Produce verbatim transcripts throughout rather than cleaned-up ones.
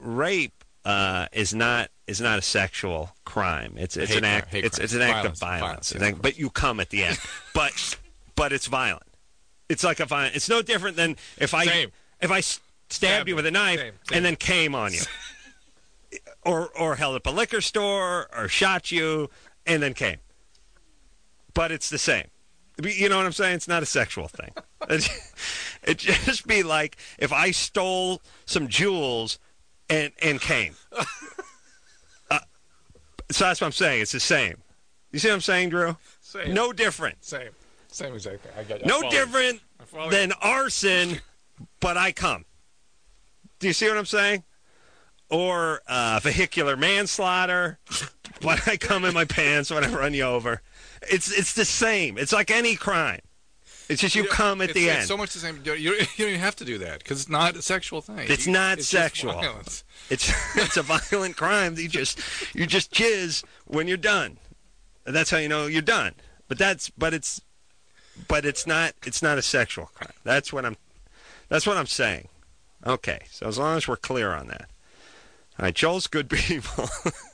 rape uh, is not is not a sexual crime. It's it's Hate an act. crime, hate It's crime. it's an act Violence, of violence. violence, It's yeah. an- but you come at the end. but but it's violent. It's like a violent. It's no different than if I Same. if I s- stabbed you with a knife Same, same. and then came on you, or or held up a liquor store or shot you and then came. But it's the same. You know what I'm saying? It's not a sexual thing. It'd just be like if I stole some jewels and and came. Uh, so that's what I'm saying. It's the same. You see what I'm saying, Drew? Same. No different. Same. Same exact thing. I get, No I follow different I follow than arson, but I come. Do you see what I'm saying? Or uh, vehicular manslaughter, but I come in my pants when I run you over. It's it's the same. It's like any crime. It's just you, You know, come at it's, the it's end. so much the same. You, you don't even have to do that because it's not a sexual thing. It's You- not it's sexual. Just violence. It's it's a violent crime. That you just you just jizz when you're done. And that's how you know you're done. But that's but it's but it's not it's not a sexual crime. That's what I'm that's what I'm saying. Okay, so as long as we're clear on that. All right, Joel's good people.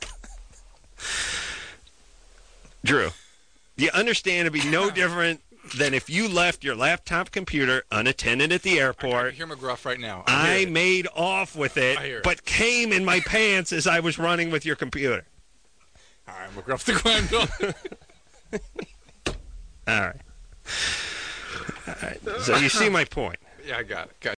Drew, do you understand it'd be no different than if you left your laptop computer unattended at the I can airport? hear McGruff right now. I, I, hear it. made off with it, I hear it. but came in my pants as I was running with your computer. All right, McGruff the crime bill. All right. All right. So you see my point. Yeah, I got it. Got